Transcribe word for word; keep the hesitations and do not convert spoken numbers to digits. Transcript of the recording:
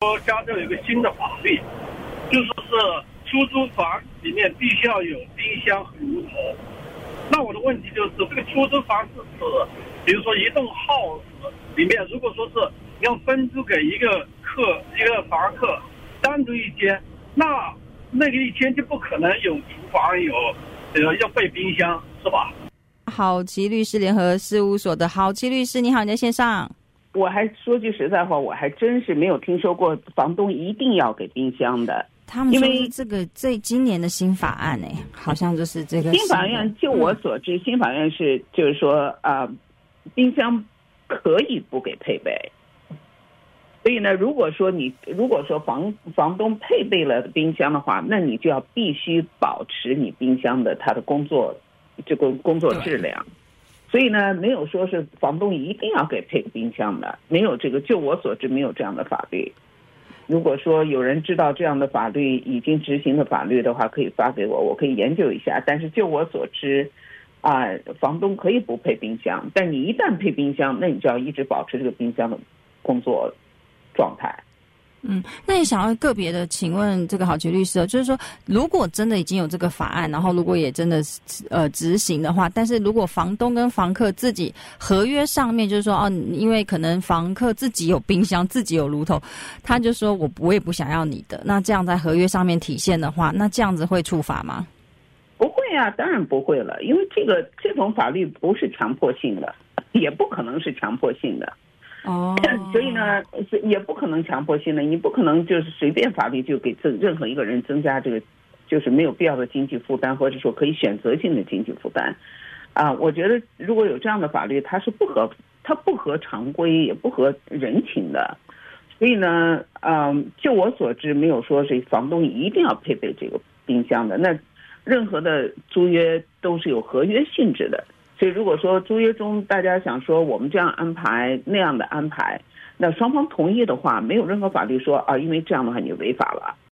说加州有一个新的法律，就是是出租房里面必须要有冰箱和炉头。那我的问题就是，这个出租房是指，比如说一栋 house 里面，如果说是要分租给一个客一个房客单独一间，那那个一间就不可能有厨房有呃要备冰箱，是吧？ 好奇律师联合事务所的好奇律师，你好，你在线上。 我还说句实在话，我还真是没有听说过房东一定要给冰箱的。 他们说是这个这今年的新法案哎、欸，好像就是这个新法院。就我所知，嗯、新法院是就是说啊、呃，冰箱可以不给配备。所以呢，如果说你如果说房房东配备了冰箱的话，那你就要必须保持你冰箱的它的工作这个工作质量。所以呢，没有说是房东一定要给配冰箱的，没有这个，就我所知没有这样的法律。如果说有人知道这样的法律已经执行的法律的话，可以发给我，我可以研究一下。但是就我所知，啊、呃，房东可以不配冰箱，但你一旦配冰箱，那你就要一直保持这个冰箱的工作状态。 嗯，那你想要个别的请问这个好奇律师，就是说，如果真的已经有这个法案，然后如果也真的呃执行的话，但是如果房东跟房客自己合约上面就是说哦，因为可能房客自己有冰箱，自己有炉头，他就说我我也不想要你的，那这样在合约上面体现的话，那这样子会触法吗？ 不会啊，当然不会了，因为这个这种法律不是强迫性的，也不可能是强迫性的。 哦， 所以呢，也不可能强迫性的，你不可能就是随便法律就给增任何一个人增加这个，就是没有必要的经济负担，或者说可以选择性的经济负担。啊，我觉得如果有这样的法律，它是不合，它不合常规，也不合人情的。所以呢，嗯，就我所知，没有说是房东一定要配备这个冰箱的。那任何的租约都是有合约性质的。所以如果说租约中大家想说我们这样安排那样的安排，那双方同意的话，没有任何法律说啊，因为这样的话你违法了。